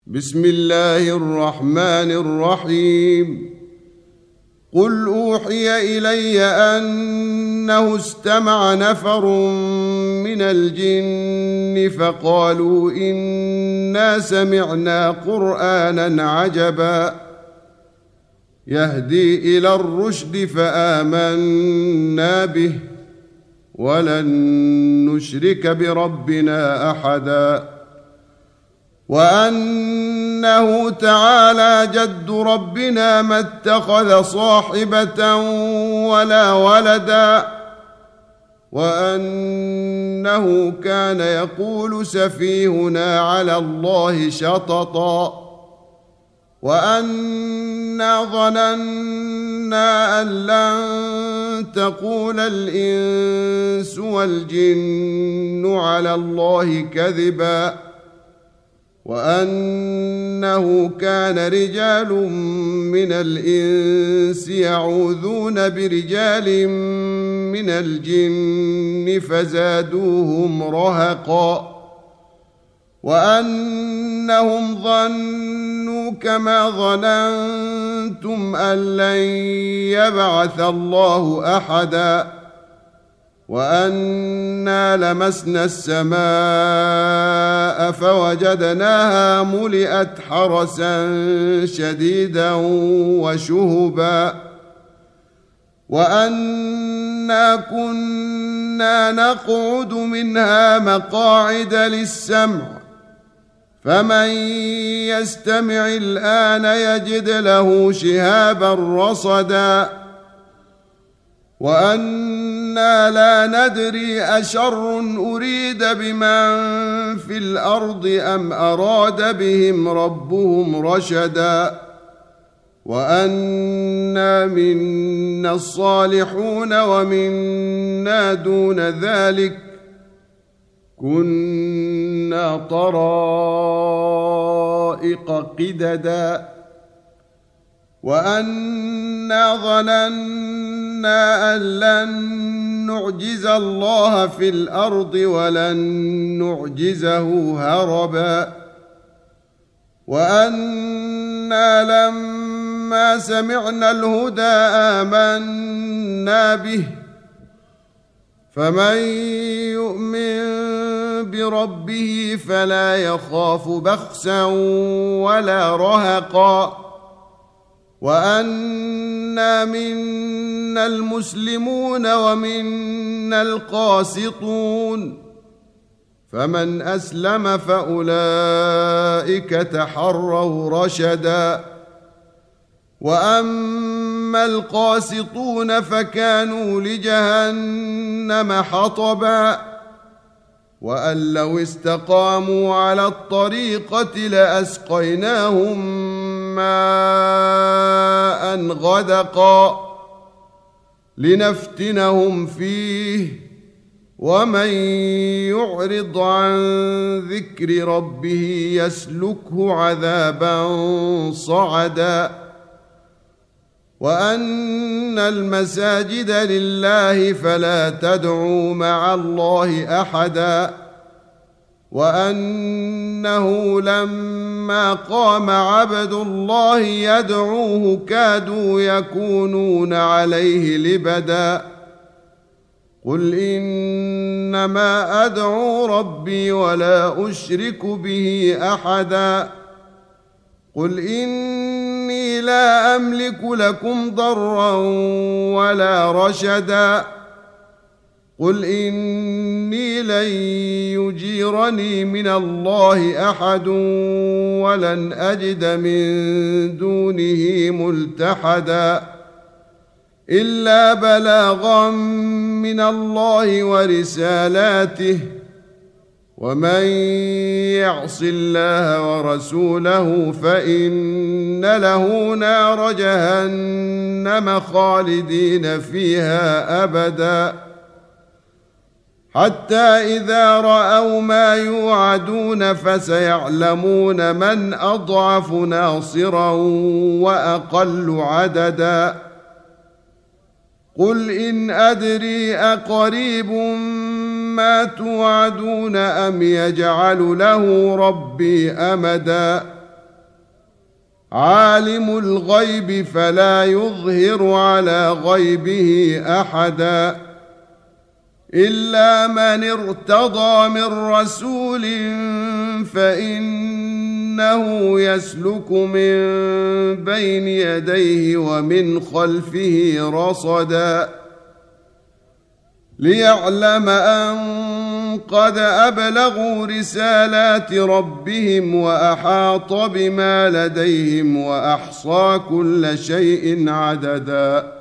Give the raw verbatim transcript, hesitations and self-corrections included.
بسم الله الرحمن الرحيم. قل أوحي إلي أنه استمع نفر من الجن فقالوا إنا سمعنا قرآنا عجبا يهدي إلى الرشد فآمنا به ولن نشرك بربنا أحدا وأنه تعالى جد ربنا ما اتخذ صاحبة ولا ولدا وأنه كان يقول سفيهنا على الله شططا وأنا ظننا أن لن تقول الإنس والجن على الله كذبا وأنه كان رجال من الإنس يعوذون برجال من الجن فزادوهم رهقا وأنهم ظنوا كما ظننتم أن لن يبعث الله أحدا وأنا لمسنا السماء فوجدناها ملئت حرسا شديدا وشهبا وأنا كنا نقعد منها مقاعد للسمع فمن يستمع الآن يجد له شهابا رصدا وأنا لا ندري أشر أريد بمن في الأرض أم أراد بهم ربهم رشدا وأنا منا الصالحون ومنا دون ذلك كنا طرائق قددا وأنا ظننا أن لن نعجز الله في الأرض ولن نعجزه هربا وأنا لما سمعنا الهدى آمنا به فمن يؤمن بربه فلا يخاف بخسا ولا رهقا وأنا منا المسلمون ومنا القاسطون فمن أسلم فأولئك تحروا رشدا وأما القاسطون فكانوا لجهنم حطبا وأن لو استقاموا على الطريقة لأسقيناهم ماء غدقا لنفتنهم فيه ومن يعرض عن ذكر ربه يسلكه عذابا صعدا وأن المساجد لله فلا تدعوا مع الله أحدا وأنه لما قام عبد الله يدعوه كادوا يكونون عليه لبدا قل إنما أدعو ربي ولا أشرك به أحدا قل إني لا أملك لكم ضرا ولا رشدا قل إني لن يجيرني من الله أحد ولن أجد من دونه ملتحدا إلا بلاغا من الله ورسالاته ومن يعص الله ورسوله فإن له نار جهنم خالدين فيها أبدا حتى إذا رأوا ما يوعدون فسيعلمون من أضعف ناصرا وأقل عددا قل إن أدري أقريب ما توعدون أم يجعل له ربي أمدا عالم الغيب فلا يظهر على غيبه احدا الا من ارتضى من رسول فانه يسلك من بين يديه ومن خلفه رصدا ليعلم ان قد ابلغوا رسالات ربهم واحاط بما لديهم واحصى كل شيء عددا